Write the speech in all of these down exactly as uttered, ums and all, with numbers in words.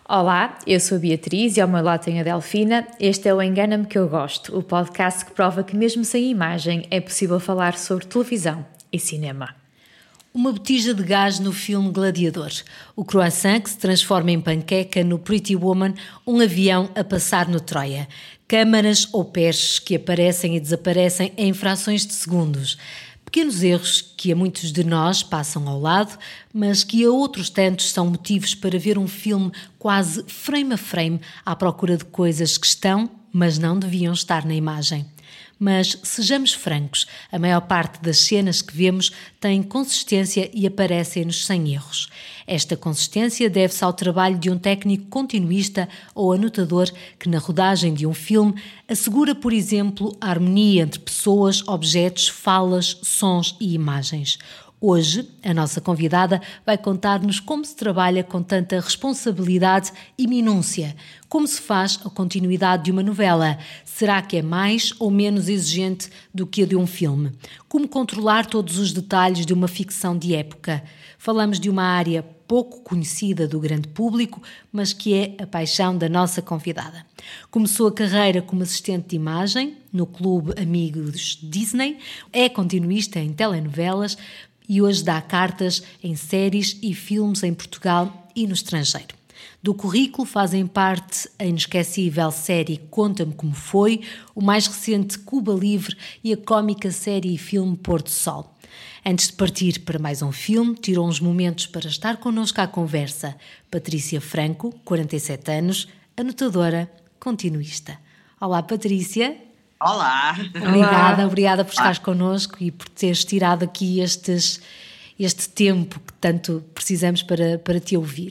Olá, eu sou a Beatriz e ao meu lado tenho a Delfina. Este é o Engana-me que eu gosto, o podcast que prova que mesmo sem imagem é possível falar sobre televisão e cinema. Uma botija de gás no filme Gladiador, o croissant que se transforma em panqueca no Pretty Woman, um avião a passar no Troia, câmaras ou peixes que aparecem e desaparecem em frações de segundos. Pequenos erros que a muitos de nós passam ao lado, mas que a outros tantos são motivos para ver um filme quase frame a frame à procura de coisas que estão, mas não deviam estar na imagem. Mas, sejamos francos, a maior parte das cenas que vemos tem consistência e aparecem-nos sem erros. Esta consistência deve-se ao trabalho de um técnico continuista ou anotador que, na rodagem de um filme, assegura, por exemplo, a harmonia entre pessoas, objetos, falas, sons e imagens. Hoje, a nossa convidada vai contar-nos como se trabalha com tanta responsabilidade e minúcia. Como se faz a continuidade de uma novela? Será que é mais ou menos exigente do que a de um filme? Como controlar todos os detalhes de uma ficção de época? Falamos de uma área pouco conhecida do grande público, mas que é a paixão da nossa convidada. Começou a carreira como assistente de imagem no Clube Amigos Disney, é continuista em telenovelas, e hoje dá cartas em séries e filmes em Portugal e no estrangeiro. Do currículo fazem parte a inesquecível série Conta-me Como Foi, o mais recente Cuba Livre e a cómica série e filme Pôr do Sol. Antes de partir para mais um filme, tirou uns momentos para estar connosco à conversa. Patrícia Franco, quarenta e sete anos, anotadora, continuista. Olá, Patrícia. Olá! Obrigada, obrigada por estares connosco e por teres tirado aqui estes, este tempo que tanto precisamos para, para te ouvir.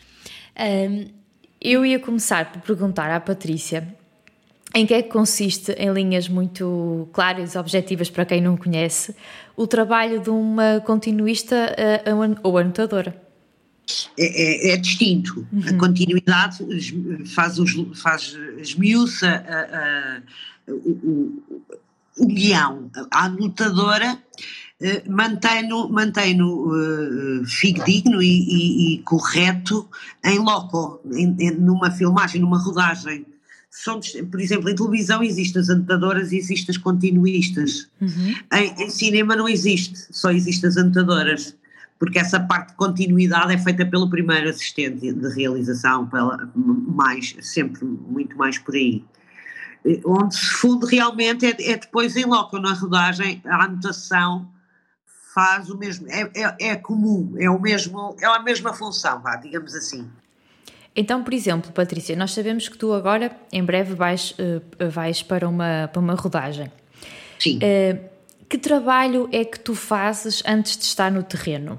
Um, eu ia começar por perguntar à Patrícia em que é que consiste, em linhas muito claras e objetivas para quem não conhece, o trabalho de uma continuista uh, ou anotadora. É, é, é distinto. Uhum. A continuidade faz, os, faz esmiuça a, a, o, o, o guião. A anotadora uh, mantém-no, mantém-no uh, fidedigno e, e, e correto em loco, em, em, numa filmagem, numa rodagem. São, por exemplo, em televisão existem as anotadoras e existem as continuistas. Uhum. Em, em cinema não existe, só existem as anotadoras. Porque essa parte de continuidade é feita pelo primeiro assistente de realização, pela, mais, sempre muito mais por aí. Onde se funde realmente é, é depois em loco, na rodagem, a anotação faz o mesmo, é, é, é comum, é, o mesmo, é a mesma função, vá, digamos assim. Então, por exemplo, Patrícia, nós sabemos que tu agora, em breve, vais, uh, vais para, uma, para uma rodagem. Sim. Uh, que trabalho é que tu fazes antes de estar no terreno?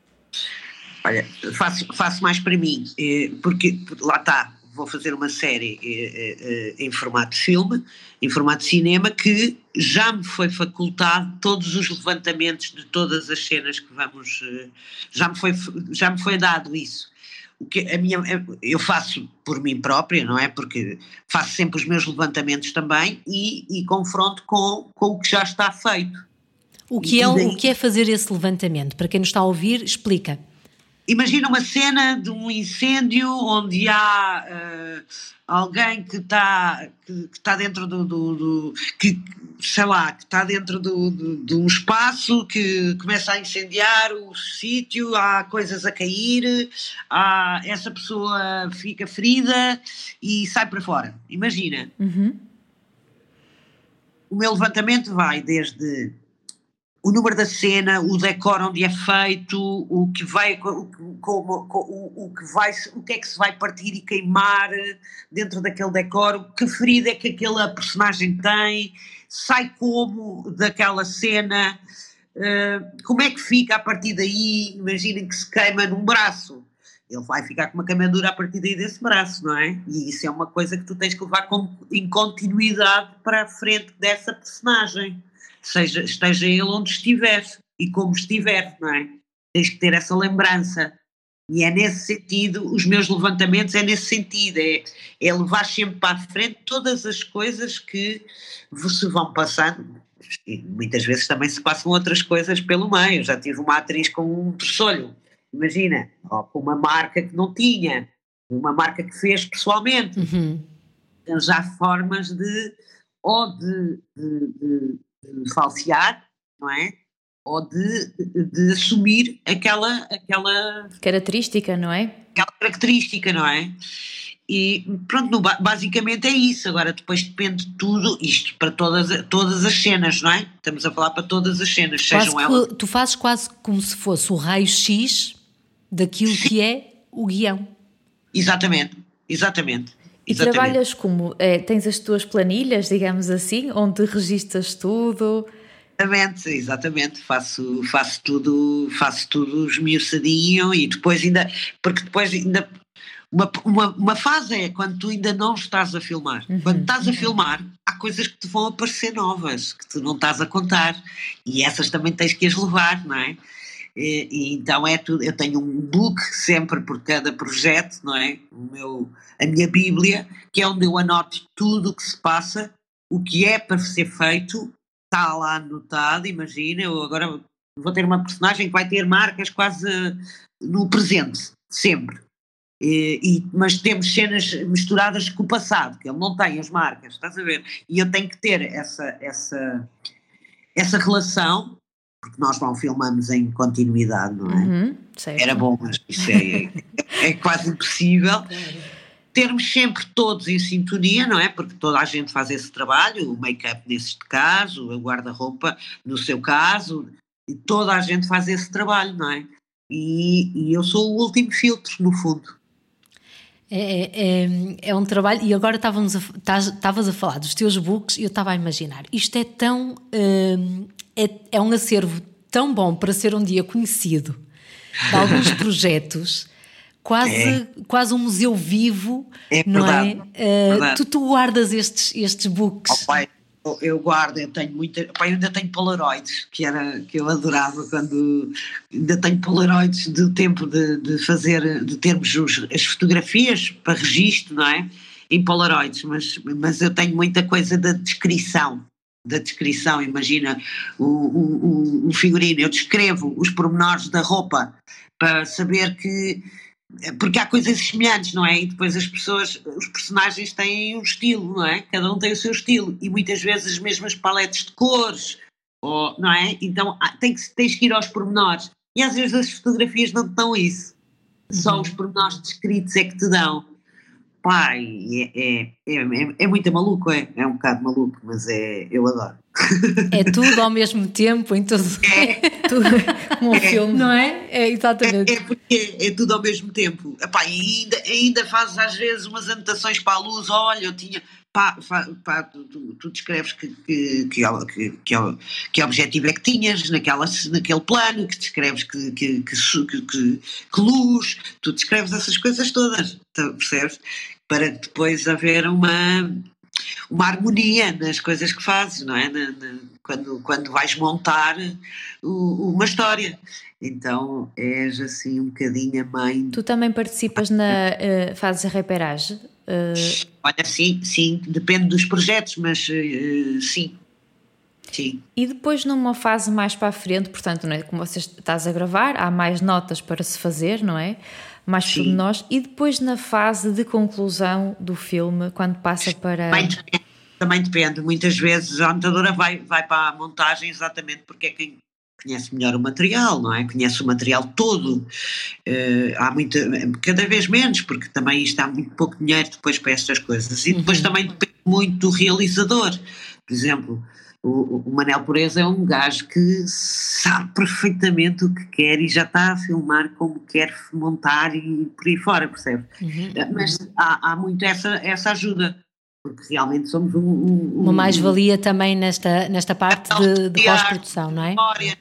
Olha, faço, faço mais para mim, porque lá está, vou fazer uma série em formato de filme, em formato de cinema, que já me foi facultado todos os levantamentos de todas as cenas que vamos, já me foi, já me foi dado isso. O que a minha, eu faço por mim própria, não é? Porque faço sempre os meus levantamentos também e, e confronto com, com o que já está feito. O que, é, daí, o que é fazer esse levantamento? Para quem nos está a ouvir, explica. Imagina uma cena de um incêndio onde há uh, alguém que está que, que tá dentro do, do, do que, sei lá, que está dentro do, do, de um espaço que começa a incendiar o sítio, há coisas a cair, há, essa pessoa fica ferida e sai para fora. Imagina. Uhum. O meu levantamento vai desde o número da cena, o decor onde é feito, o que vai, o, como, o, o, que vai, o que é que se vai partir e queimar dentro daquele decor, que ferida é que aquela personagem tem, sai como daquela cena, uh, como é que fica a partir daí. Imaginem que se queima num braço, ele vai ficar com uma queimadura a partir daí desse braço, não é? E isso é uma coisa que tu tens que levar com, em continuidade para a frente dessa personagem. Seja, esteja ele onde estiver e como estiver, não é? Tens que ter essa lembrança. E é nesse sentido, os meus levantamentos é nesse sentido, é, é levar sempre para a frente todas as coisas que se vão passando. E muitas vezes também se passam outras coisas pelo meio. Já tive uma atriz com um terçolho, imagina, ou com uma marca que não tinha. uma marca que fez pessoalmente. Uhum. Já formas de, ou de, de, de, de falsear, não é? Ou de, de, de assumir aquela, aquela característica, não é? Aquela característica, não é? E pronto, no, basicamente é isso. Agora depois depende de tudo, isto para todas, todas as cenas, não é? Estamos a falar para todas as cenas, quase sejam elas. Tu fazes quase como se fosse o raio-x daquilo Sim. que é o guião. Exatamente, exatamente. E exatamente. Trabalhas como? É, tens as tuas planilhas, digamos assim, onde registas tudo? Exatamente, exatamente, faço, faço tudo, faço tudo esmiuçadinho e depois ainda, porque depois ainda, uma, uma, uma fase é quando tu ainda não estás a filmar, uhum. Quando estás a filmar há coisas que te vão aparecer novas, que tu não estás a contar e essas também tens que as levar, não é? E, e então é tudo, eu tenho um book sempre por cada projeto, não é? O meu, a minha bíblia, que é onde eu anoto tudo o que se passa, o que é para ser feito, está lá anotado. Imagina, eu agora vou ter uma personagem que vai ter marcas quase no presente, sempre. E, e, mas temos cenas misturadas com o passado, que ele não tem as marcas, estás a ver? E eu tenho que ter essa, essa, essa relação, porque nós não filmamos em continuidade, não é? Uhum, Era bom, mas isso é, é, é quase impossível. Termos sempre todos em sintonia, não é? Porque toda a gente faz esse trabalho, o make-up neste caso, o guarda-roupa no seu caso, e toda a gente faz esse trabalho, não é? E, e eu sou o último filtro, no fundo. É, é, é um trabalho, e agora estávamos a, estavas a falar dos teus books e eu estava a imaginar, isto é tão, hum, é, é um acervo tão bom para ser um dia conhecido de alguns projetos, quase, é. quase um museu vivo, é não verdade, é? verdade. Uh, tu, tu guardas estes, estes books? Oh, pai, eu guardo, eu tenho muita, pai, eu ainda tenho polaroids, que, era, que eu adorava quando, ainda tenho polaroids do tempo de, de fazer, de termos os, as fotografias para registro, não é? Em polaroids, mas, mas eu tenho muita coisa da descrição, da descrição, imagina um, um, um figurino, eu descrevo os pormenores da roupa para saber que, porque há coisas semelhantes, não é? E depois as pessoas, os personagens têm um estilo, não é? Cada um tem o seu estilo e muitas vezes as mesmas paletes de cores, ou, não é? Então tem que, tens que ir aos pormenores e às vezes as fotografias não te dão isso, só os pormenores descritos é que te dão. Pai, é, é, é, é muito maluco, é, é um bocado maluco, mas é, eu adoro. É tudo ao mesmo tempo, em tudo, é, tudo como um é, filme, não é? É exatamente. É, é porque é tudo ao mesmo tempo. Epá, e ainda, ainda fazes às vezes umas anotações para a luz, olha, eu tinha... Pá, pá, tu, tu, tu descreves que, que, que, que, que, que objetivo é que tinhas naquela, naquele plano, que descreves que, que, que, que, que luz, tu descreves essas coisas todas, percebes? Para depois haver uma, uma harmonia nas coisas que fazes, não é? Na, na, quando, quando vais montar o, uma história. Então és assim um bocadinho a mãe. Tu também participas na uh, fazes a reperagem? Uh... Olha, sim, sim, depende dos projetos, mas uh, sim, sim. E depois numa fase mais para a frente, portanto, não é? Como você estás a gravar, há mais notas para se fazer, não é? Mais pormenores, e depois na fase de conclusão do filme, quando passa para... Também depende, também depende. Muitas vezes a montadora vai, vai para a montagem exatamente porque é quem conhece melhor o material, não é? Conhece o material todo. Uh, há muita, cada vez menos, porque também isto há muito pouco dinheiro depois para estas coisas. E depois uhum. também depende muito do realizador. Por exemplo, o, o Manel Pureza é um gajo que sabe perfeitamente o que quer e já está a filmar como quer montar e por aí fora, percebe? Uhum. Mas há, há muito essa, essa ajuda. Porque realmente somos um... um uma mais-valia também nesta, nesta parte de, de pós-produção, não é?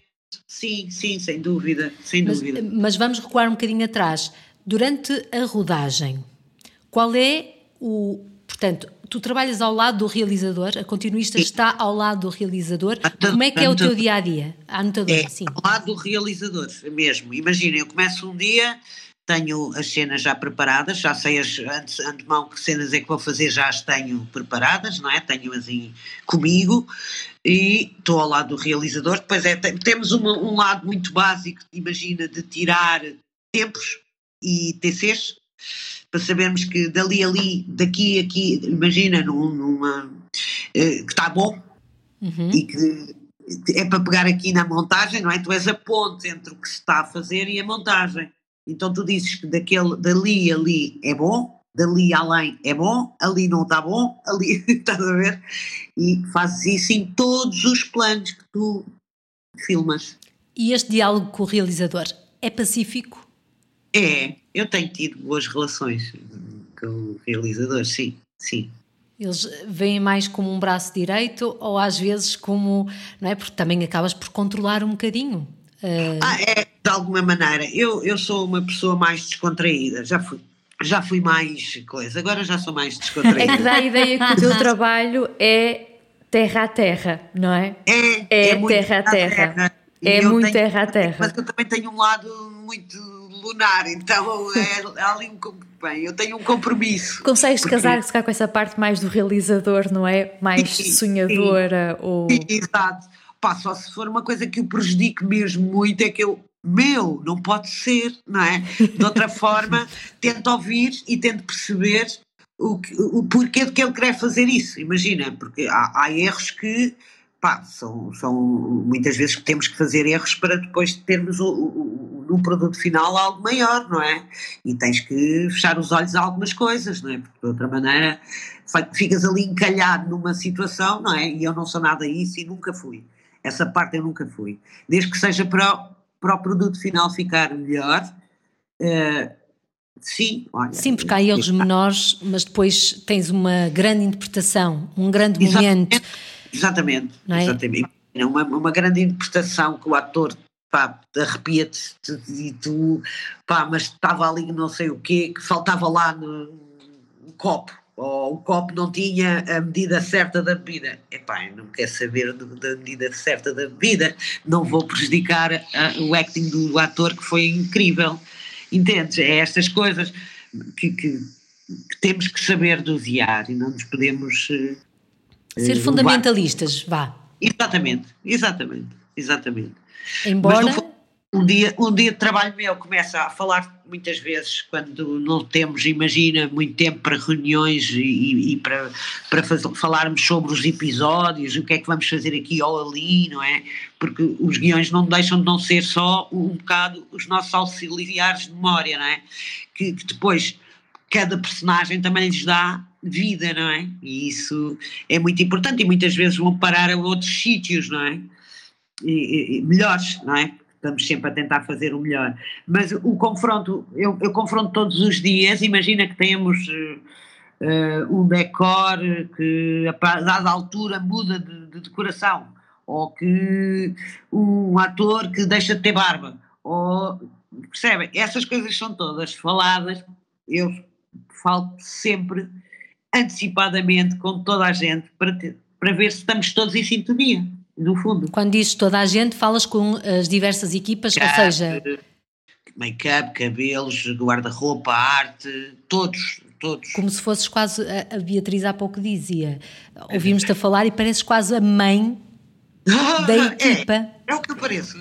Sim, sim, sem dúvida, sem mas, dúvida. Mas vamos recuar um bocadinho atrás. Durante a rodagem, qual é o... Portanto, tu trabalhas ao lado do realizador, a continuista sim. está ao lado do realizador. Anotador, como é que é anotador. O teu dia-a-dia? A anotadora, é, sim. Ao lado do realizador mesmo. Imagina, eu começo um dia... Tenho as cenas já preparadas, já sei as, antes, antemão que cenas é que vou fazer, já as tenho preparadas, não é? Tenho assim comigo e estou ao lado do realizador. Depois é, temos uma, um lado muito básico, imagina, de tirar tempos e T Cs, para sabermos que dali ali, daqui aqui, imagina, num, numa, uh, que está bom, uhum. E que é para pegar aqui na montagem, não é? Tu és a ponte entre o que se está a fazer e a montagem. Então tu dizes que daquele, dali ali é bom, dali além é bom, ali não está bom, ali, estás a ver? E fazes isso em todos os planos que tu filmas. E este diálogo com o realizador é pacífico? É, eu tenho tido boas relações com o realizador, sim, sim. Eles veem mais como um braço direito ou às vezes como, não é? Porque também acabas por controlar um bocadinho. Uh... Ah, é, de alguma maneira. Eu, eu sou uma pessoa mais descontraída, já fui. Já fui mais coisa, agora já sou mais descontraída. É que dá a ideia que o teu trabalho é terra a terra, não é? É, é, é muito terra a terra. terra. É muito tenho, terra a terra. Mas eu também tenho um lado muito lunar, então é, é ali um, bem, eu tenho um compromisso. Consegues porque... casar-se com essa parte mais do realizador, não é? Mais sim, sonhadora? Sim. Ou... Sim, exato. Pá, só se for uma coisa que o prejudique mesmo muito, é que eu meu, não pode ser, não é? De outra forma, tento ouvir e tento perceber o, que, o porquê de que ele quer fazer isso, imagina, porque há, há erros que, pá, são, são muitas vezes que temos que fazer erros para depois termos o, o, no produto final algo maior, não é? E tens que fechar os olhos a algumas coisas, não é? Porque de outra maneira ficas ali encalhado numa situação, não é? E eu não sou nada isso e nunca fui. Essa parte eu nunca fui. Desde que seja para para o produto final ficar melhor, uh, sim, olha. Sim, porque há erros menores, mas depois tens uma grande interpretação, um grande momento. Exatamente, é? exatamente. Uma, uma grande interpretação que o ator, pá, arrepia-te e tu, pá, mas estava ali não sei o quê, que faltava lá no, no copo. Ou o copo não tinha a medida certa da bebida. Epá, eu não quero saber de, da medida certa da bebida, não vou prejudicar a, o acting do ator, que foi incrível. Entendes? É estas coisas que, que, que temos que saber dosear e não nos podemos... Uh, Ser uh, fundamentalistas, vá. Exatamente, exatamente, exatamente. Embora... Mas não, um, dia, um dia de trabalho meu começa a falar... Muitas vezes, quando não temos, imagina, muito tempo para reuniões e, e para, para fazer, falarmos sobre os episódios, o que é que vamos fazer aqui ou ali, não é? Porque os guiões não deixam de não ser só um bocado os nossos auxiliares de memória, não é? Que, que depois cada personagem também lhes dá vida, não é? E isso é muito importante e muitas vezes vão parar a outros sítios, não é? E, e, melhores, não é? Estamos sempre a tentar fazer o melhor. Mas o confronto, eu, eu confronto todos os dias, imagina que temos uh, um decor que a dada altura muda de, de decoração, ou que um ator que deixa de ter barba, ou, percebem? Essas coisas são todas faladas, eu falo sempre antecipadamente com toda a gente para, ter, para ver se estamos todos em sintonia. No fundo. Quando dizes toda a gente, falas com as diversas equipas, make-up, ou seja... Make-up, cabelos, guarda-roupa, arte, todos, todos. Como se fosses quase, a Beatriz há pouco dizia, ouvimos-te a falar e pareces quase a mãe da equipa. É, é o que eu pareço.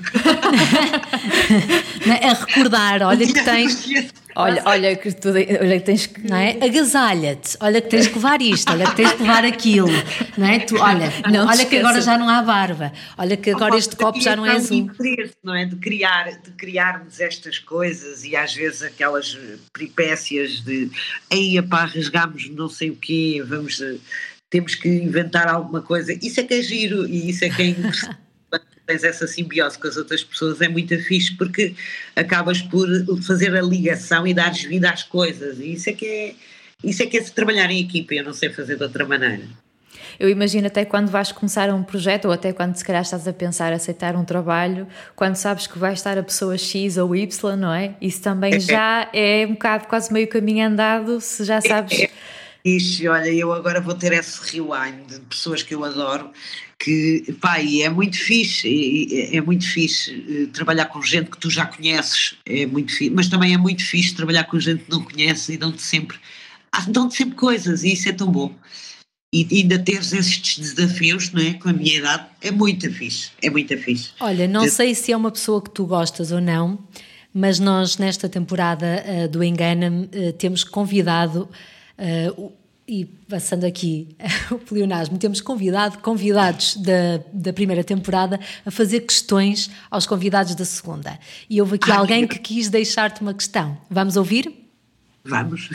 A recordar, olha que tens... Olha, olha que tu olha que tens que... Não é? Agasalha-te, olha que tens que levar isto, olha que tens que levar aquilo, não é? Tu, olha, não, olha que agora já não há barba, olha que agora este copo já não é azul. Interesse, não é? De, criar, de criarmos estas coisas e às vezes aquelas peripécias de aí pá, rasgámos não sei o quê, vamos, temos que inventar alguma coisa, isso é que é giro e isso é que é interessante. Tens essa simbiose com as outras pessoas, é muito fixe porque acabas por fazer a ligação e dares vida às coisas e isso é que é, isso é que é se trabalhar em equipa, eu não sei fazer de outra maneira. Eu imagino até quando vais começar um projeto ou até quando se calhar estás a pensar aceitar um trabalho, quando sabes que vai estar a pessoa X ou Y, não é? Isso também já é um bocado quase meio caminho andado, se já sabes... É, é. Ixi, olha, eu agora vou ter esse rewind de pessoas que eu adoro, que, pá, e é muito fixe, é, é muito fixe trabalhar com gente que tu já conheces, é muito fixe, mas também é muito fixe trabalhar com gente que não conhece e dão-te sempre, dão-te sempre coisas e isso é tão bom. E ainda teres estes desafios, não é? Com a minha idade, é muito fixe, é muito fixe. Olha, não sei se é uma pessoa que tu gostas ou não, mas nós nesta temporada uh, do Engana-me uh, temos convidado, uh, e passando aqui o pleonasmo, temos convidado convidados da, da primeira temporada a fazer questões aos convidados da segunda. E houve aqui ah, alguém que quis deixar-te uma questão. Vamos ouvir? Vamos.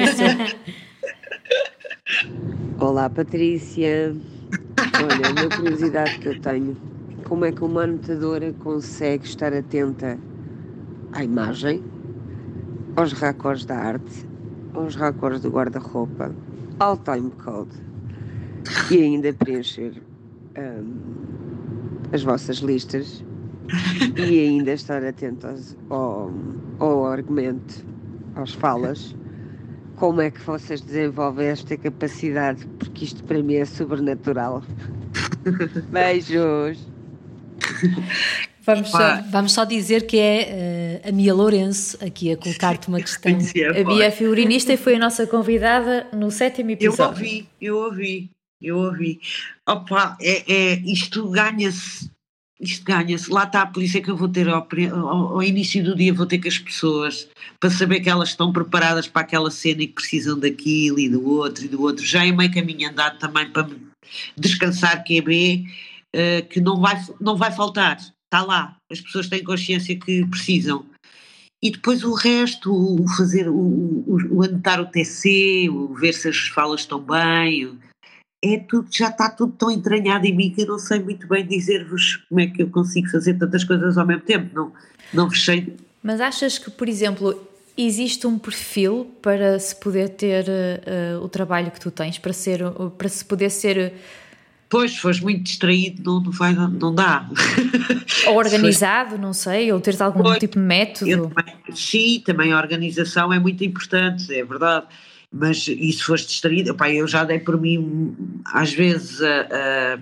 Olá, Patrícia. Olha, uma curiosidade que eu tenho. Como é que uma anotadora consegue estar atenta à imagem, aos raccords da arte, aos raccords do guarda-roupa, ao timecode e ainda preencher um, as vossas listas e ainda estar atento ao, ao argumento, às falas? Como é que vocês desenvolvem esta capacidade? Porque isto para mim é sobrenatural. Beijos! Vamos só, vamos só dizer que é uh, a Mia Lourenço aqui a colocar-te uma questão. A Bia é figurinista e foi a nossa convidada no sétimo episódio. Eu ouvi, eu ouvi, eu ouvi. Opa, é, é, isto ganha-se, isto ganha-se. Lá está, por isso é que eu vou ter ao, ao, ao início do dia vou ter com as pessoas para saber que elas estão preparadas para aquela cena e que precisam daquilo e do outro e do outro. Já é meio caminho andado também para me descansar, que é B, uh, que não vai, não vai faltar. Está lá, as pessoas têm consciência que precisam. E depois o resto, o fazer, o, o, o anotar o T C, o ver se as falas estão bem, é tudo, já está tudo tão entranhado em mim que eu não sei muito bem dizer-vos como é que eu consigo fazer tantas coisas ao mesmo tempo, não, não vos sei. Mas achas que, por exemplo, existe um perfil para se poder ter uh, o trabalho que tu tens, para, ser, para se poder ser... Pois, se fores muito distraído, não, não, vai, não, não dá. Ou organizado, fores... não sei, ou teres algum pois, tipo de método. Também, sim, também a organização é muito importante, é verdade. Mas e se fores distraído, opa, eu já dei por mim, às vezes a, a,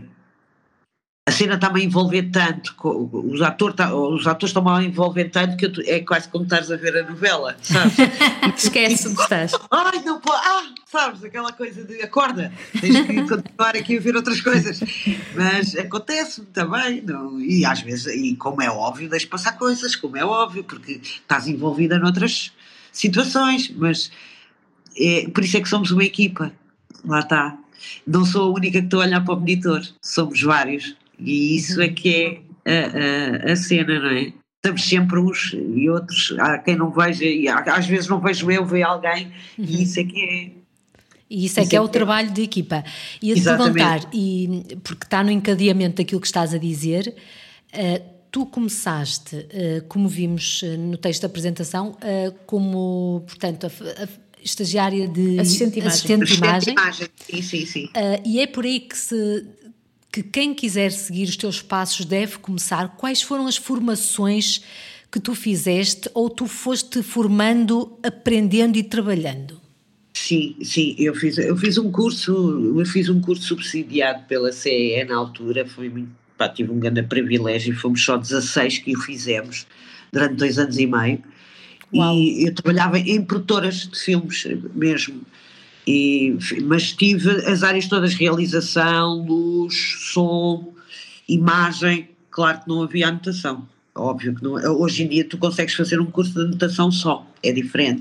a cena está-me a envolver tanto, os, ator, os atores estão-me a envolver tanto que eu, é quase como estares a ver a novela, sabes? Esquece onde estás. Ai, não pode, ah, sabes, aquela coisa de acorda, tens que continuar aqui a ver outras coisas, mas acontece-me também, não? E às vezes, e como é óbvio, deixo passar coisas, como é óbvio, porque estás envolvida noutras situações, mas é, por isso é que somos uma equipa, lá está, não sou a única que estou a olhar para o monitor, somos vários, e isso é que é a, a, a cena, não é? Estamos sempre uns e outros, há quem não veja, e às vezes não vejo eu, vejo alguém, uhum. E isso é que é. E isso é isso que é, é o trabalho de equipa. E a te perguntar, e, porque está no encadeamento daquilo que estás a dizer, uh, tu começaste, uh, como vimos no texto da apresentação, uh, como, portanto, a, a estagiária de assistente de imagem. Assistente de imagem. imagem. Sim, sim, sim. Uh, e é por aí que se... que quem quiser seguir os teus passos deve começar. Quais foram as formações que tu fizeste ou tu foste formando, aprendendo e trabalhando? Sim, sim, eu fiz, eu fiz um curso, eu fiz um curso subsidiado pela C E E na altura, foi muito, pá, tive um grande privilégio, fomos só dezasseis que o fizemos durante dois anos e meio. Uau. E eu trabalhava em produtoras de filmes mesmo. E, mas tive as áreas todas, realização, luz, som, imagem, claro que não havia anotação, óbvio que não, hoje em dia tu consegues fazer um curso de anotação só, é diferente,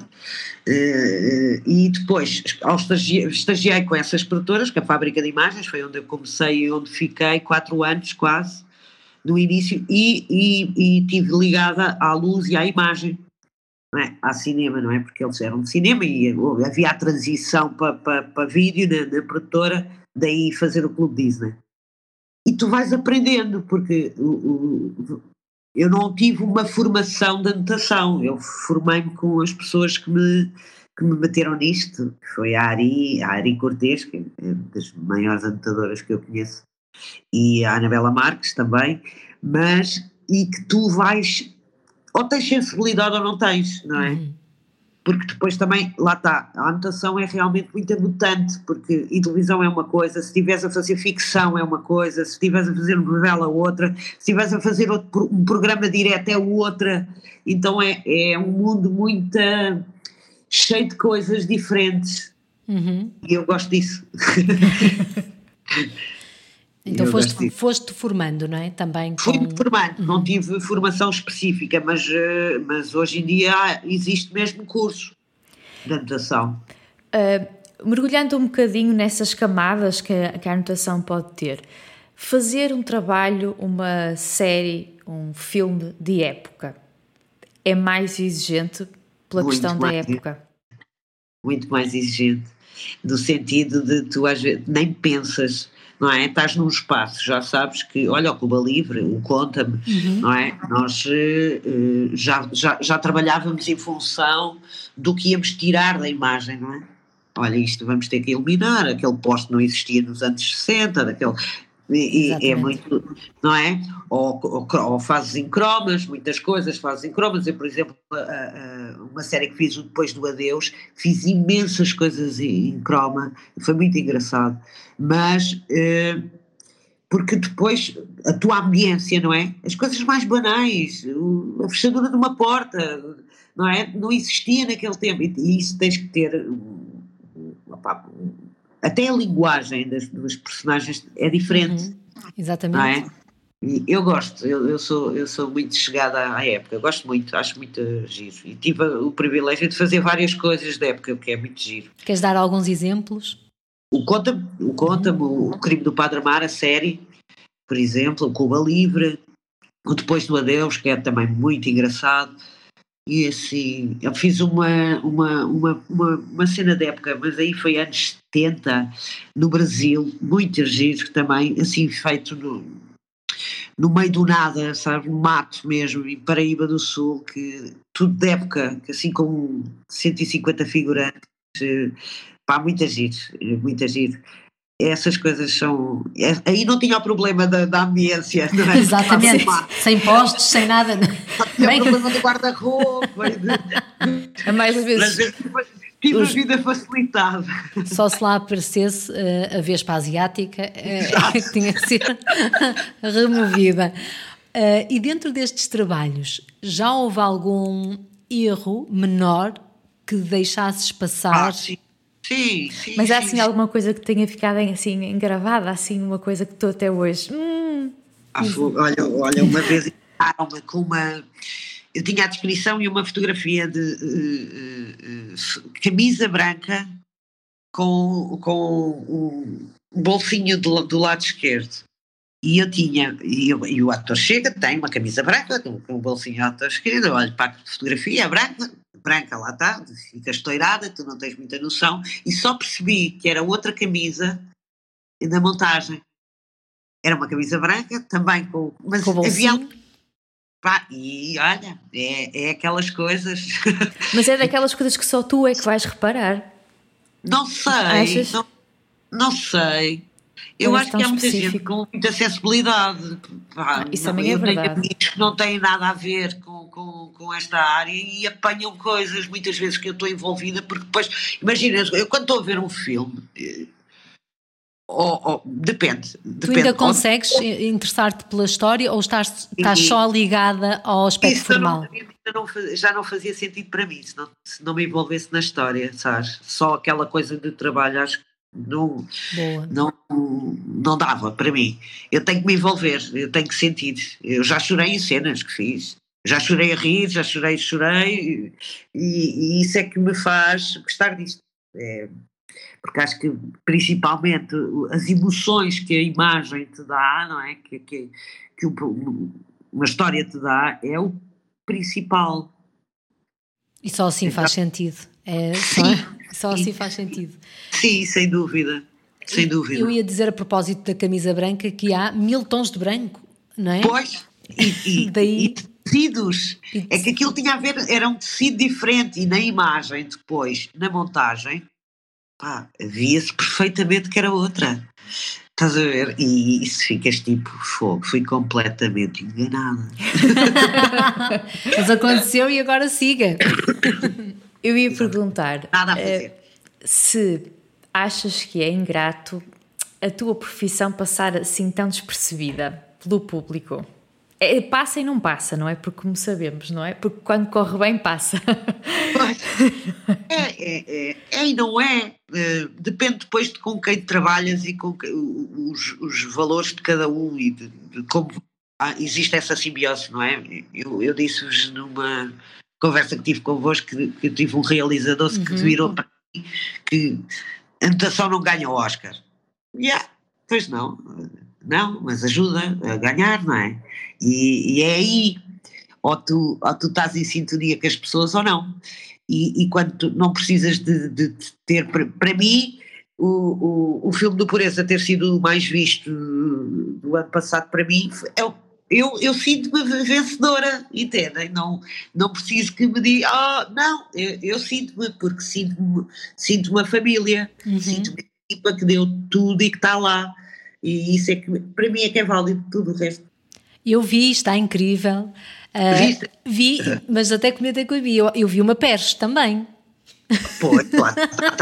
uh, e depois ao estagi- estagiei com essas produtoras, que a Fábrica de Imagens foi onde eu comecei e onde fiquei quatro anos quase, no início, e, e, e tive ligada à luz e à imagem. Não é? Há cinema, não é? Porque eles eram de cinema e havia a transição para, para, para vídeo na, na produtora, daí fazer o Clube Disney. E tu vais aprendendo, porque o, o, eu não tive uma formação de anotação, eu formei-me com as pessoas que me, que me meteram nisto, que foi a Ari, a Ari Cortês, que é uma das maiores anotadoras que eu conheço, e a Anabela Marques também, mas, e que tu vais... ou tens sensibilidade ou não tens, não é? Uhum. Porque depois também, lá está, a anotação é realmente muito mutante, porque em televisão é uma coisa, se estiveres a fazer ficção é uma coisa, se estiveres a fazer novela é outra, se estiveres a fazer outro, um programa direto é outra, então é, é um mundo muito uh, cheio de coisas diferentes, uhum. E eu gosto disso. Então Eu foste, gosto disso. foste formando, não é? Também Fui-me com... formando, não tive formação específica, mas, eh, mas hoje em dia há- existe mesmo curso de anotação. Uh, mergulhando um bocadinho nessas camadas que a, que a anotação pode ter, fazer um trabalho, uma série, um filme de época é mais exigente pela Muito questão da mais. época? Muito mais exigente, no sentido de tu às vezes nem pensas, não é? Estás num espaço, já sabes que, olha, o Cuba Livre, o Conta-me, Uhum. não é? Nós eh, eh, já, já, já trabalhávamos em função do que íamos tirar da imagem, não é? Olha, isto vamos ter que eliminar, aquele poste não existia nos anos sessenta, daquele... E, e é Exatamente. muito, não é? Ou, ou, ou fazes em cromas, muitas coisas fazes em cromas. Eu, por exemplo, a, a, uma série que fiz depois do Adeus, fiz imensas coisas em, em croma, foi muito engraçado, mas eh, porque depois a tua ambiência, não é? As coisas mais banais, o, a fechadura de uma porta, não é? Não existia naquele tempo, e, e isso tens que ter, um, um, opá, um, até a linguagem das, das personagens é diferente, Uhum. não Exatamente. é? E eu gosto, eu, eu, sou, eu sou muito chegada à época, gosto muito, acho muito giro, e tive o privilégio de fazer várias coisas da época, o que é muito giro. Queres dar alguns exemplos? O Conta-me, o, Conta-me, o, o Crime do Padre Amar, a série, por exemplo, o Cuba Livre, o Depois do Adeus, que é também muito engraçado. E assim, eu fiz uma, uma, uma, uma, uma cena de época, mas aí foi anos setenta, no Brasil, muito giro também, assim, feito no, no meio do nada, sabe, no mato mesmo, em Paraíba do Sul, que tudo de época, que assim com cento e cinquenta figurantes, eh, pá, muito giro, muito giro. Essas coisas são. Aí não tinha o problema da, da ambiência, não é? Exatamente. Sem postos, sem nada. Não tinha Bem, o problema do guarda-roupa. e de- A mais vezes Mas eu tive a vida facilitada. só se lá aparecesse uh, a Vespa asiática uh, que tinha que ser removida. Uh, e dentro destes trabalhos, já houve algum erro menor que deixasses passar? Ah, sim, sim, sim. Mas há sim, assim sim. alguma coisa que tenha ficado assim engravada, assim uma coisa que estou até hoje. Hum, Ah, foi- olha, olha, uma vez enviaram-me com uma. Eu tinha a descrição e uma fotografia de uh, uh, uh, camisa branca com, com um bolsinho do, do lado esquerdo. E eu tinha, e, eu, e o ator chega, tem uma camisa branca, com um bolsinho ao ator esquerdo, eu olho para a fotografia, branca, branca lá está, fica estourada, tu não tens muita noção, e só percebi que era outra camisa na montagem. Era uma camisa branca, também com. Mas Com o havia. bolsinho? Pá, e olha, é, é aquelas coisas. mas é daquelas coisas que só tu é que vais reparar. Não sei, Achas? não, não sei. Eu És acho tão que há muita específico. gente com muita sensibilidade. Pá, Ah, isso não, também é eu tenho verdade. amigos que não têm nada a ver com, com, com esta área e apanham coisas muitas vezes que eu estou envolvida, porque depois, imagina, eu quando estou a ver um filme, eh, ou, ou, depende, Tu depende. ainda ou- consegues interessar-te pela história ou estás, estás Sim. só ligada ao aspecto Isso eu não- formal? eu não fazia- já não fazia sentido para mim, se não, se não me envolvesse na história, sabes? Só aquela coisa de trabalho, acho que não, Boa. não, não dava para mim. Eu tenho que me envolver, eu tenho que sentir. Eu já chorei em cenas que fiz, já chorei a rir, já chorei, chorei, e, e isso é que me faz gostar disto. É, porque acho que principalmente as emoções que a imagem te dá, não é? Que, que, que o- uma história te dá é o principal. E só assim faz sentido. É, só, só assim faz sentido. Sim, sem dúvida, sem dúvida. Eu ia dizer a propósito da camisa branca que há mil tons de branco, não é? Pois, e, e, Daí- e tecidos, E- é que aquilo tinha a ver, era um tecido diferente e na imagem depois, na montagem, pá, via-se perfeitamente que era outra. Estás a ver? E isso ficas tipo fogo, fui completamente enganada. Mas aconteceu e agora siga. Eu ia perguntar Nada a eh, fazer. se achas que é ingrato a tua profissão passar assim tão despercebida pelo público. é, passa e não passa, não é? Porque como sabemos, não é? Porque quando corre bem passa. É, é, é, é e não é, uh, depende depois de com quem trabalhas e com que, os, os valores de cada um e de, de como ah, existe essa simbiose, não é? Eu, eu disse-vos numa conversa que tive convosco que, que eu tive um realizador uhum. que virou para mim que a natação não ganha o Oscar. Yeah, pois não, não, mas ajuda a ganhar, não é? E, e é aí, ou tu, ou tu estás em sintonia com as pessoas ou não. E, e quando tu não precisas de, de, de ter, para, para mim, o, o, o filme do Pureza ter sido o mais visto do ano passado, para mim, é, eu, eu sinto-me vencedora, entendem? Não, não preciso que me diga, oh, não, eu, eu sinto-me, porque sinto-me sinto uma família, uhum. sinto-me uma equipa que deu tudo e que está lá, e isso é que, para mim, é que é válido tudo o resto. Eu vi, está incrível. Uh, vi, mas até comentei com a Bia, eu, eu vi uma Pérez também. Pô, claro.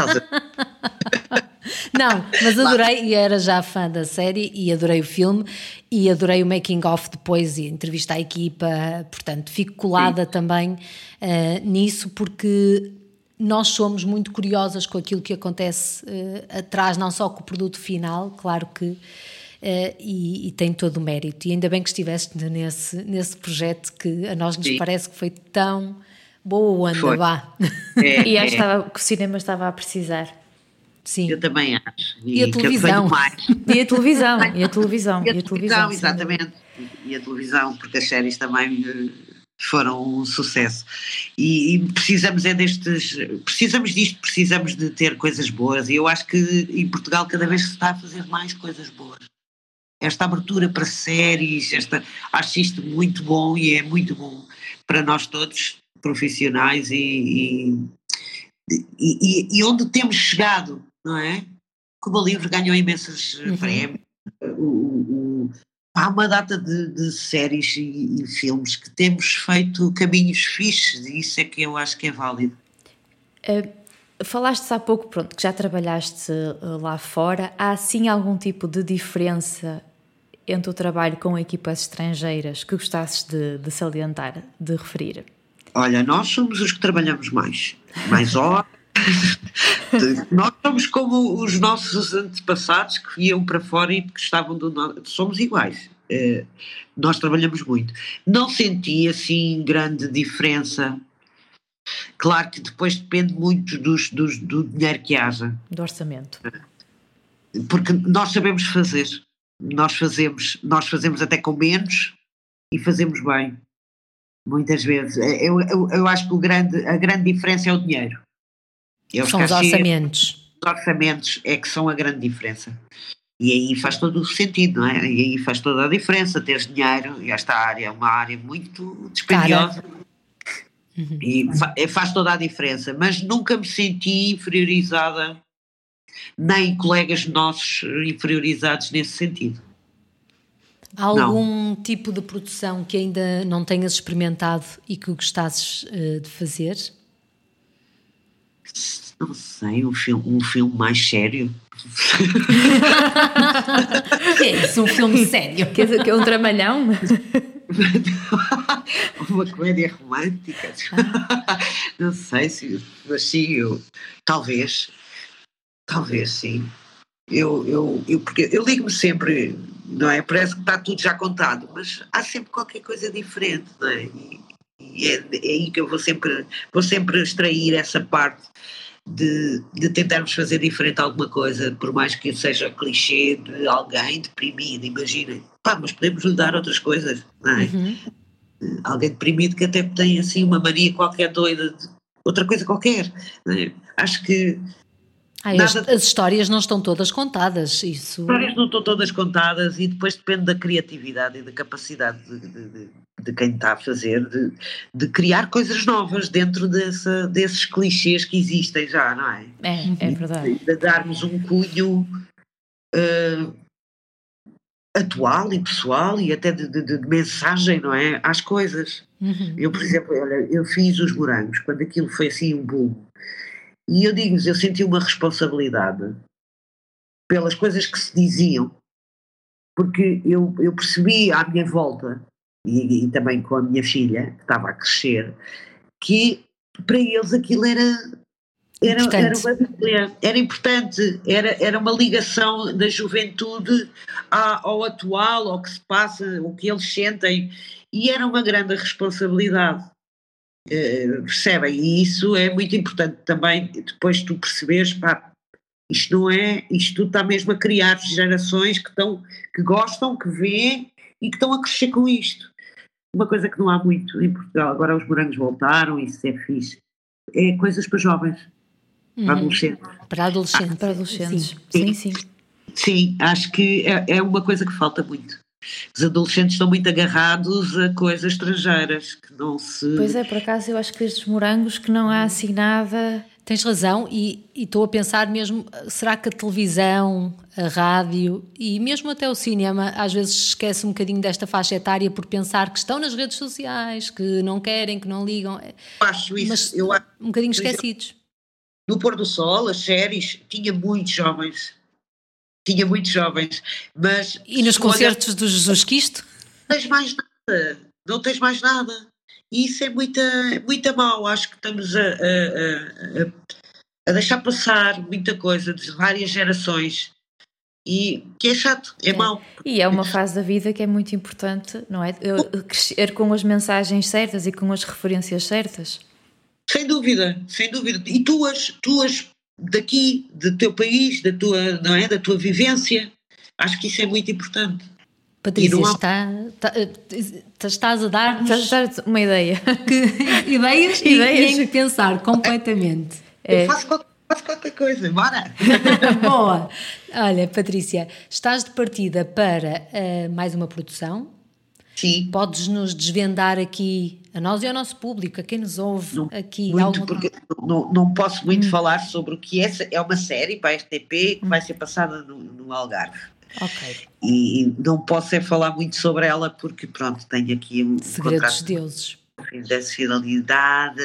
Não, mas adorei, e era já fã da série, e adorei o filme, e adorei o making of depois, e a entrevista à equipa, portanto, fico colada Sim. também uh, nisso, porque nós somos muito curiosas com aquilo que acontece uh, atrás, não só com o produto final, claro que Uh, e, e tem todo o mérito, e ainda bem que estiveste nesse, nesse projeto que a nós nos Sim. parece que foi tão boa onda, vá. É, e acho é. que o cinema estava a precisar. Sim. Eu também acho. E, e a televisão. E a televisão. E a televisão. E a, e a televisão, exatamente. E a televisão, porque as séries também foram um sucesso. E, e precisamos é destes, precisamos disto, precisamos de ter coisas boas, e eu acho que em Portugal cada vez se está a fazer mais coisas boas. Esta abertura para séries, esta, acho isto muito bom, e é muito bom para nós todos, profissionais, e, e, e, e onde temos chegado, não é? Como o livro ganhou imensos uhum. prémios, o, o, há uma data de, de séries e, e filmes que temos feito caminhos fixes, e isso é que eu acho que é válido. Uh, falaste há pouco, pronto, que já trabalhaste lá fora, há sim algum tipo de diferença entre o trabalho com equipas estrangeiras que gostasses de, de salientar, de referir? Olha, nós somos os que trabalhamos mais, mais horas. Nós somos como os nossos antepassados que iam para fora e que estavam do nosso, somos iguais. Uh, nós trabalhamos muito. Não senti assim grande diferença. Claro que depois depende muito dos, dos, do dinheiro que haja. Do orçamento. Porque nós sabemos fazer. Nós fazemos, nós fazemos até com menos e fazemos bem, muitas vezes. Eu, eu, eu acho que o grande, a grande diferença é o dinheiro. É são os orçamentos. Os orçamentos é que são a grande diferença. E aí faz todo o sentido, não é? E aí faz toda a diferença, teres dinheiro, e esta área é uma área muito dispendiosa. Uhum. E fa- faz toda a diferença, mas nunca me senti inferiorizada, nem colegas nossos inferiorizados nesse sentido. Há algum não. tipo de produção que ainda não tenhas experimentado e que gostasses uh, de fazer? Não sei, um filme, um filme mais sério. Que é isso, um filme sério? Quer dizer, que é um dramalhão? Uma comédia romântica. Ah. Não sei se, mas sim, eu, talvez, talvez sim. Eu, eu, eu, porque eu ligo-me sempre, não é? Parece que está tudo já contado, mas há sempre qualquer coisa diferente, não é? E, e é, é aí que eu vou sempre, vou sempre extrair essa parte de, de tentarmos fazer diferente alguma coisa, por mais que seja clichê de alguém deprimido, imaginem. Pá, mas podemos lhe dar outras coisas, não é? Uhum. Alguém deprimido que até tem assim uma mania qualquer doida, de outra coisa qualquer, não é? Acho que Ah, as, as histórias não estão todas contadas, isso... As histórias não estão todas contadas e depois depende da criatividade e da capacidade de, de, de, de quem está a fazer, de, de criar coisas novas dentro dessa, desses clichês que existem já, não é? É, é verdade. De, de darmos um cunho uh, atual e pessoal e até de, de, de mensagem, não é? Às coisas. Uhum. Eu, por exemplo, olha, eu fiz Os Morangos, quando aquilo foi assim um boom. E eu digo-vos, eu senti uma responsabilidade pelas coisas que se diziam, porque eu, eu percebi à minha volta e, e também com a minha filha, que estava a crescer, que para eles aquilo era... Era, era, uma, era importante, era, era uma ligação da juventude ao atual, ao que se passa, o que eles sentem, e era uma grande responsabilidade, uh, percebem? E isso é muito importante também, depois tu perceberes, pá, isto não é, isto tudo está mesmo a criar gerações que, estão, que gostam, que veem e que estão a crescer com isto. Uma coisa que não há muito em Portugal, agora os morangos voltaram, isso é fixe, é coisas para jovens. Uhum. Para adolescentes. Para adolescentes. Ah, para adolescentes. Sim, sim. sim. Sim, sim acho que é, é uma coisa que falta muito. Os adolescentes estão muito agarrados a coisas estrangeiras que não se... Pois é, por acaso eu acho que estes morangos que não há assim nada... Tens razão, e, e estou a pensar mesmo, será que a televisão, a rádio e mesmo até o cinema às vezes esquece um bocadinho desta faixa etária por pensar que estão nas redes sociais, que não querem, que não ligam, eu acho isso, mas eu acho, um bocadinho esquecidos. No Pôr do Sol, as séries, tinha muitos jovens, tinha muitos jovens, mas... E nos concertos olha, do Jesus Cristo? Não tens mais nada, não tens mais nada, e isso é muito, muito mau, acho que estamos a, a, a, a deixar passar muita coisa de várias gerações, e que é chato, é, é mau. E é uma fase da vida que é muito importante, não é? Crescer com as mensagens certas e com as referências certas. Sem dúvida, sem dúvida. E tuas, tuas daqui, do teu país, da tua, não é, da tua vivência, acho que isso é muito importante. Patrícia, há... está, está, estás a dar-nos estás a dar uma ideia. Que, ideias, ideias e em pensar completamente. Eu faço, qualquer, faço qualquer coisa, bora! Boa! Olha, Patrícia, estás de partida para uh, mais uma produção? Sim. Podes-nos desvendar aqui, a nós e ao nosso público, a quem nos ouve não, aqui. Muito, alguma... porque não, não posso muito hum. falar sobre o que é. É uma série para a R T P que hum. vai ser passada no, no Algarve. Ok. E não posso é falar muito sobre ela porque, pronto, tenho aqui um segredos contrato deuses. Da fidelidade,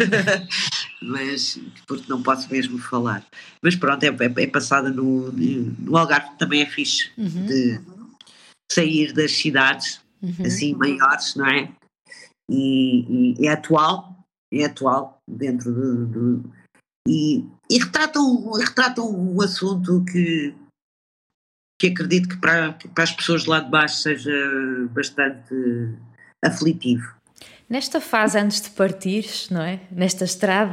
mas porque não posso mesmo falar. Mas pronto, é, é, é passada no, no Algarve, também é fixe uhum. de sair das cidades uhum. assim maiores, não é? E, e é atual, é atual dentro de, de e, e retratam, retratam um assunto que que acredito que para, para as pessoas de lá de baixo seja bastante aflitivo. Nesta fase antes de partires, não é? Nesta estrada,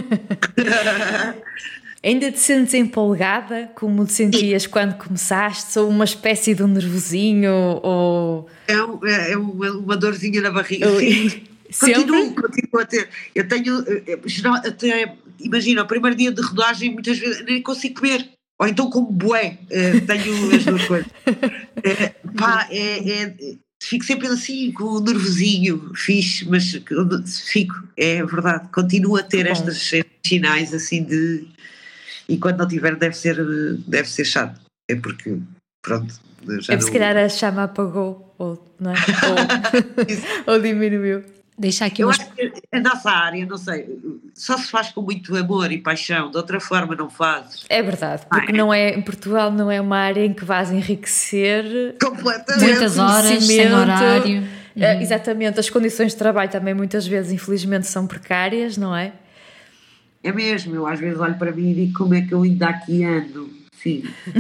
ainda te sentes empolgada como te sentias Sim. quando começaste? Ou uma espécie de um nervosinho? Ou... É, um, é uma, uma dorzinha na barriga. Eu... Sim. Sempre? Continuo, continuo a ter. Eu tenho, geral, até, imagina, o primeiro dia de rodagem muitas vezes nem consigo comer. Ou então como bué, tenho as duas coisas. É, pá, é... é fico sempre assim, com o nervosinho, fixe, mas fico, é verdade, continuo a ter estas sinais assim de... E quando não tiver deve ser, deve ser chato, é porque, pronto... Já é não... se calhar a chama apagou, ou, não é? ou, ou diminuiu. Deixa aqui Eu umas... acho que a nossa área, não sei, só se faz com muito amor e paixão, de outra forma não fazes. É verdade, porque não é, em Portugal não é uma área em que vais enriquecer completamente. Muitas horas, sem horário. Uhum. Exatamente, as condições de trabalho também muitas vezes, infelizmente, são precárias, não é? É mesmo, eu às vezes olho para mim e digo como é que eu ainda aqui ando. Sim.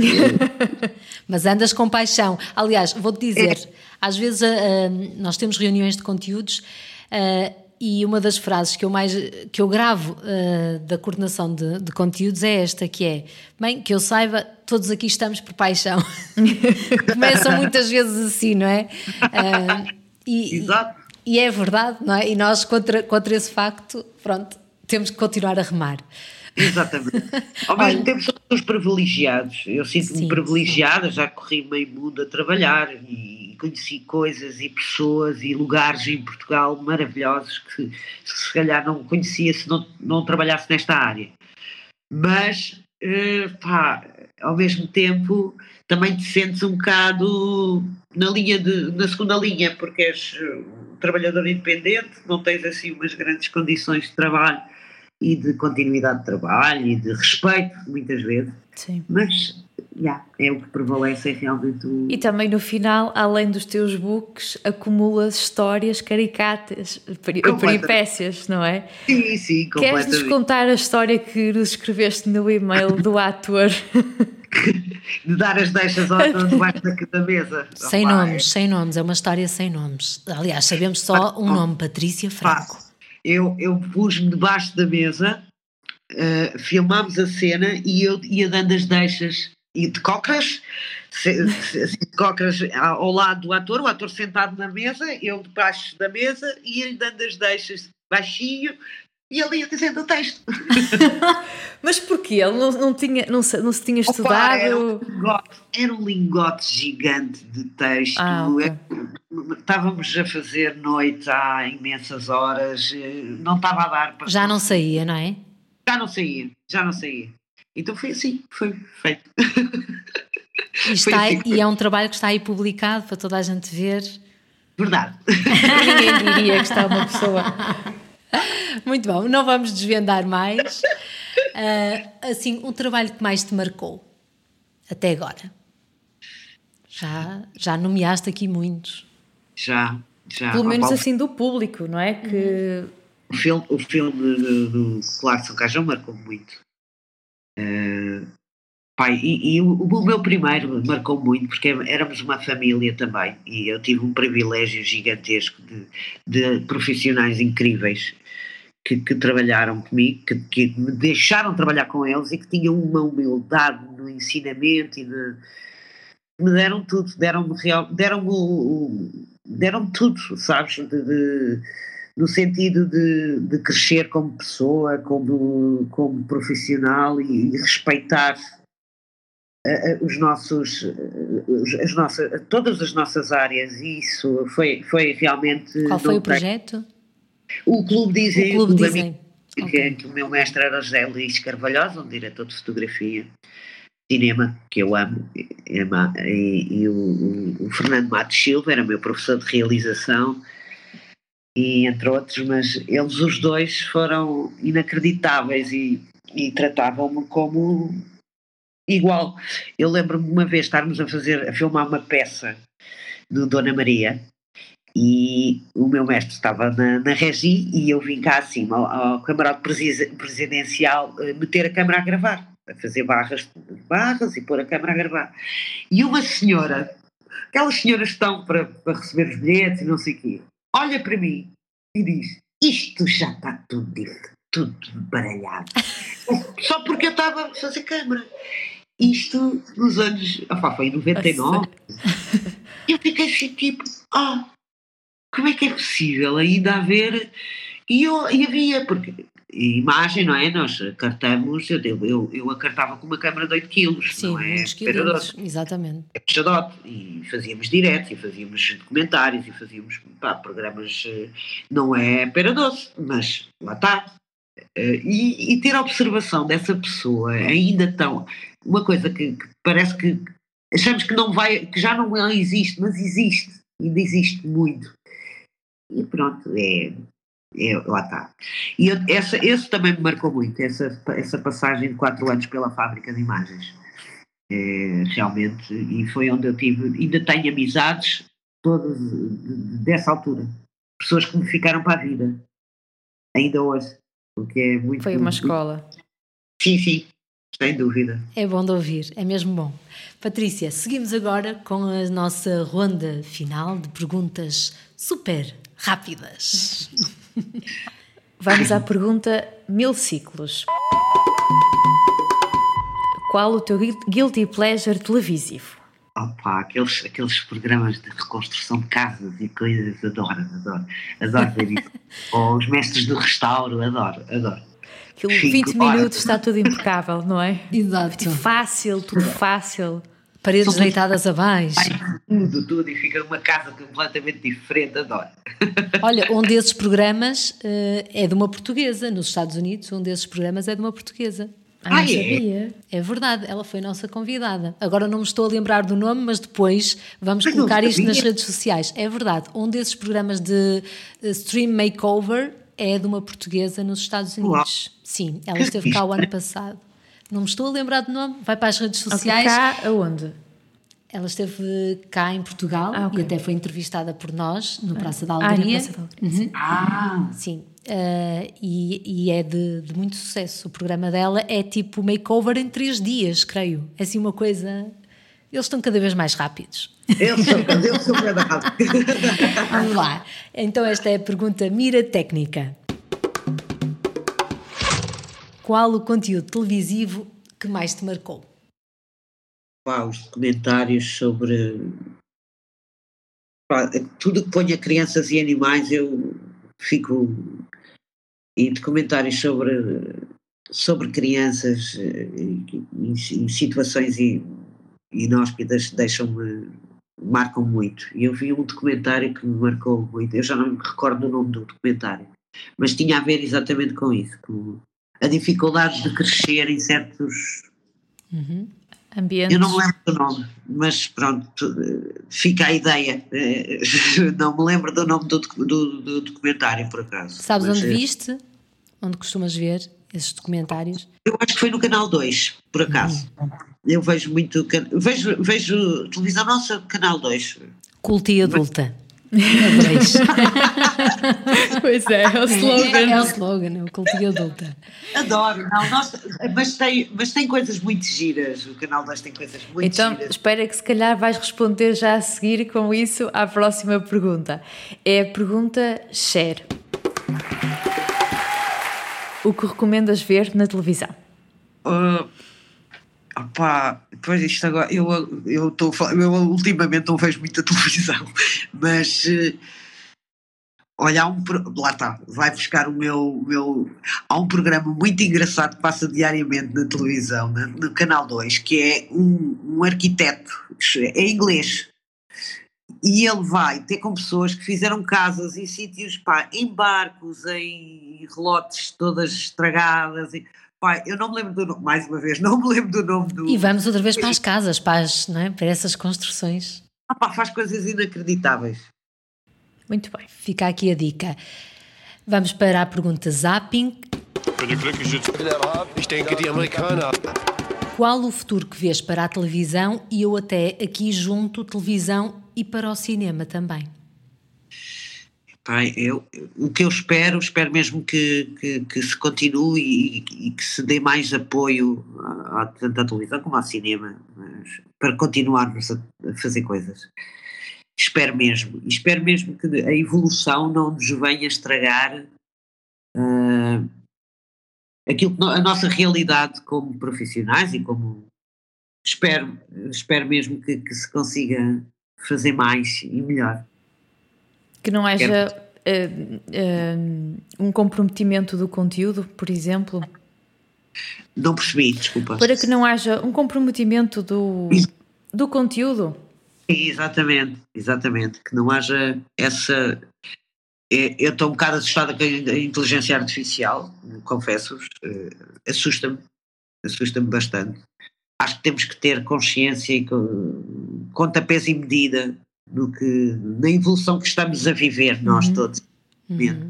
Mas andas com paixão. Aliás, vou-te dizer, é. às vezes uh, nós temos reuniões de conteúdos uh, e uma das frases que eu mais que eu gravo uh, da coordenação de, de conteúdos é esta, que é: bem, que eu saiba, todos aqui estamos por paixão. Começam muitas vezes assim, não é? Uh, e, Exato. E, e é verdade, não é? E nós contra, contra esse facto, pronto, temos que continuar a remar. Exatamente. Ao mesmo tempo somos os privilegiados. Eu sinto-me privilegiada, já corri meio mundo a trabalhar e conheci coisas e pessoas e lugares em Portugal maravilhosos que se calhar não conhecia se não, não trabalhasse nesta área. Mas, pá, ao mesmo tempo também te sentes um bocado na linha de, na segunda linha, porque és um trabalhador independente, não tens assim umas grandes condições de trabalho e de continuidade de trabalho e de respeito, muitas vezes. Sim. Mas Yeah, é o que prevalece, é realmente o... E também no final, além dos teus books, acumulas histórias caricatas, peri- peripécias, não é? Sim, sim, completamente. Queres-nos contar a história que nos escreveste no e-mail do ator? De dar as deixas ao ator debaixo da, da mesa. Sem Opa, nomes, sem nomes, é uma história sem nomes. Aliás, sabemos só um nome, Patrícia Franco. Eu, eu pus-me debaixo da mesa, uh, filmámos a cena e eu ia dando as deixas e de cócoras, se, se, se, de cócoras ao lado do ator, o ator sentado na mesa, eu debaixo da mesa e ia dando as deixas baixinho e ele ia dizendo o texto. Mas porquê? Ele não, não, tinha, não, se, não se tinha estudado? Opa, era, um lingote, era um lingote gigante de texto. Ah, okay. Estávamos a fazer noite há imensas horas, não estava a dar para... Já não saía, não é? Já não saía, já não saía. Então foi assim, foi feito. E, está aí, e é um trabalho que está aí publicado para toda a gente ver. Verdade. Ninguém diria que está uma pessoa... Muito bom, não vamos desvendar mais. Uh, assim, um trabalho que mais te marcou até agora? Já, já nomeaste aqui muitos. Já, já. Pelo menos assim do público, não é? Que... O filme, o filme do, do Clarkson Cajão marcou muito. Uh, pai, e, e o, o meu primeiro marcou muito porque éramos uma família também e eu tive um privilégio gigantesco de, de profissionais incríveis que, que trabalharam comigo, que, que me deixaram trabalhar com eles e que tinham uma humildade no ensinamento e de, me deram tudo, deram-me real, deram-me, deram-me tudo, sabes, de, de no sentido de, de crescer como pessoa, como, como profissional e, e respeitar uh, uh, os nossos, uh, as nossas, todas as nossas áreas, e isso foi, foi realmente... Qual foi o projeto? O Clube Dizem, o Clube Dizem. Que, okay. que o meu mestre era José Luís Carvalhosa, um diretor de fotografia, cinema, que eu amo, e, e, e o, o, o Fernando Matos Silva era meu professor de realização, e entre outros, mas eles os dois foram inacreditáveis e, e tratavam-me como igual. Eu lembro-me uma vez estarmos a fazer, a filmar uma peça do Dona Maria e o meu mestre estava na, na regi e eu vim cá acima ao, ao camarote presidencial meter a câmara a gravar, a fazer barras, barras e pôr a câmara a gravar. E uma senhora, aquelas senhoras que estão para, para receber os bilhetes e não sei o quê, olha para mim e diz, isto já está tudo diferente, tudo baralhado. Só porque eu estava a fazer câmara. Isto nos anos, ah, foi em noventa e nove. Eu fiquei assim tipo, ah, como é que é possível ainda haver... E, eu, e havia, porque imagem, não é? Nós cartamos, eu, eu, eu acartava com uma câmara de oito quilos, Sim, não é? muitos quilos, exatamente. É puxadote, e fazíamos diretos, e fazíamos documentários, e fazíamos pá, programas, não é pera doce, mas lá está. E, e ter a observação dessa pessoa ainda tão... Uma coisa que, que parece que achamos que não vai, que já não existe, mas existe, ainda existe muito. E pronto, é... É, lá está. E eu, essa, esse também me marcou muito, essa, essa passagem de quatro anos pela fábrica de imagens. É, realmente, e foi onde eu tive, ainda tenho amizades todas dessa altura. Pessoas que me ficaram para a vida. Ainda hoje. Porque é muito... Foi uma escola. Muito, sim, sim, sem dúvida. É bom de ouvir, é mesmo bom. Patrícia, seguimos agora com a nossa ronda final de perguntas super rápidas. Vamos à pergunta mil ciclos. Qual o teu guilty pleasure televisivo? Opa, aqueles, aqueles programas de reconstrução de casas e coisas, adoro, adoro, adoro ver isso. Ou os mestres do restauro, adoro, adoro. Aquilo vinte minutos está tudo impecável, não é? Exato. Tudo fácil, tudo fácil. Paredes São deitadas tudo... abaixo. Ai, tudo, tudo, e fica uma casa completamente diferente, adoro. Olha, um desses programas uh, é de uma portuguesa, nos Estados Unidos, um desses programas é de uma portuguesa. Ah, não sabia. É verdade, ela foi nossa convidada. Agora não me estou a lembrar do nome, mas depois vamos mas colocar isto nas redes sociais. É verdade, um desses programas de uh, Stream Makeover é de uma portuguesa nos Estados Unidos. Uau. Sim, ela esteve cá o ano passado. Não me estou a lembrar do nome. Vai para as redes sociais. Cá aonde? Ela esteve cá em Portugal ah, okay. e até foi entrevistada por nós no Praça da Alegria. Ah, no Praça da Alegria. Uhum. Ah. Sim. Uh, e, e é de, de muito sucesso. O programa dela é tipo makeover em três dias, creio. É assim uma coisa... Eles estão cada vez mais rápidos. Eles são, eles são cada rápidos. Vamos lá. Então esta é a pergunta mira técnica. Qual o conteúdo televisivo que mais te marcou? Pá, os documentários sobre... Pá, tudo que ponha crianças e animais, eu fico... E documentários sobre, sobre crianças em, em situações inóspitas deixam-me, marcam muito. E eu vi um documentário que me marcou muito, eu já não me recordo o nome do documentário, mas tinha a ver exatamente com isso, com a dificuldade de crescer em certos uhum. ambientes. Eu não me lembro do nome, mas pronto, fica a ideia. Não me lembro do nome do, do, do documentário, por acaso. Sabes mas, onde viste? Onde costumas ver esses documentários? Eu acho que foi no Canal dois, por acaso. Uhum. Eu vejo muito, vejo, vejo televisão nossa, Canal dois. Culta e adulta. Pois é, é o slogan. É, é o slogan, é o culto e adulta. Adoro, não, nossa, mas, tem, mas tem coisas muito giras, o Canal dois tem coisas muito então, giras. Então, espera que se calhar vais responder já a seguir com isso à próxima pergunta. É a pergunta share. O que recomendas ver na televisão? Uh, opá, depois isto agora, eu, eu, tô, eu ultimamente não vejo muita televisão, mas uh, olha, há um, lá está, vai buscar o meu, meu, há um programa muito engraçado que passa diariamente na televisão, no, no Canal dois, que é um, um arquiteto, é inglês, e ele vai ter com pessoas que fizeram casas em sítios, pá, em barcos, em relotes todas estragadas, e, pá, eu não me lembro do nome, mais uma vez, não me lembro do nome do... E vamos outra vez para as casas, para, as, não é? Para essas construções. Ah, pá, faz coisas inacreditáveis. Muito bem. Fica aqui a dica. Vamos para a pergunta zapping. Qual o futuro que vês para a televisão e eu até aqui junto televisão e para o cinema também? Pai, eu, o que eu espero, espero mesmo que, que, que se continue e, e que se dê mais apoio a, a, tanto à televisão como ao cinema, mas, para continuarmos a, a fazer coisas. Espero mesmo. Espero mesmo que a evolução não nos venha estragar uh, aquilo que a nossa realidade como profissionais e como... Espero, espero mesmo que, que se consiga fazer mais e melhor. Que não haja uh, uh, um comprometimento do conteúdo, por exemplo? Não percebi, desculpa. Para que não haja um comprometimento do, do conteúdo. Exatamente, exatamente. Que não haja essa... Eu estou um bocado assustada com a inteligência artificial, confesso-vos, uh, assusta-me, assusta-me bastante. Acho que temos que ter consciência e pontapés e medida no que, na evolução que estamos a viver, nós uhum. todos. Uhum.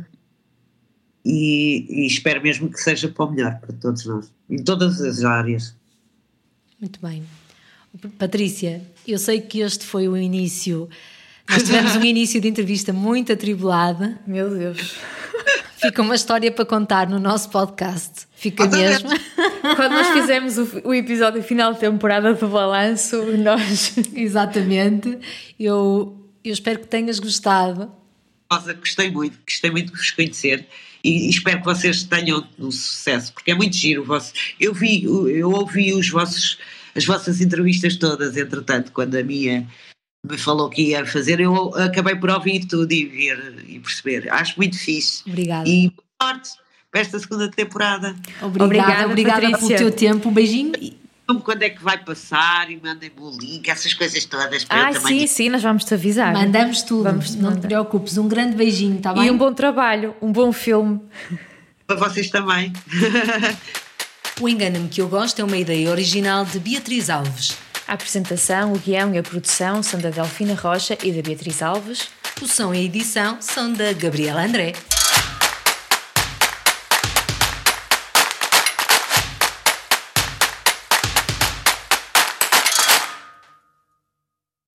E, e espero mesmo que seja para o melhor, para todos nós, em todas as áreas. Muito bem. Patrícia, eu sei que este foi o início, nós tivemos um início de entrevista muito atribulado. Meu Deus. Fica uma história para contar no nosso podcast. Fica mesmo. Quando nós fizemos o, o episódio final de temporada do balanço, nós... Exatamente. Eu, eu espero que tenhas gostado. Nossa, gostei muito, gostei muito de vos conhecer e, e espero que vocês tenham um sucesso, porque é muito giro o vosso... Eu vi, eu ouvi os vossos, as vossas entrevistas todas, entretanto, quando a minha me falou que ia fazer, eu acabei por ouvir tudo e ver e perceber. Acho muito fixe. Obrigada. E boa sorte para esta segunda temporada. Obrigada, obrigada, obrigada pelo teu tempo. Um beijinho. Quando é que vai passar e mandem-me o link, essas coisas todas. Para ah, eu também... sim, sim, nós vamos-te avisar. Mandamos tudo, vamos não mandar. Te preocupes. Um grande beijinho, está bem? E um bom trabalho, um bom filme. Para vocês também. O Engana-me que eu gosto é uma ideia original de Beatriz Alves. A apresentação, o guião e a produção são da Delfina Rocha e da Beatriz Alves. O som e a edição são da Gabriela André.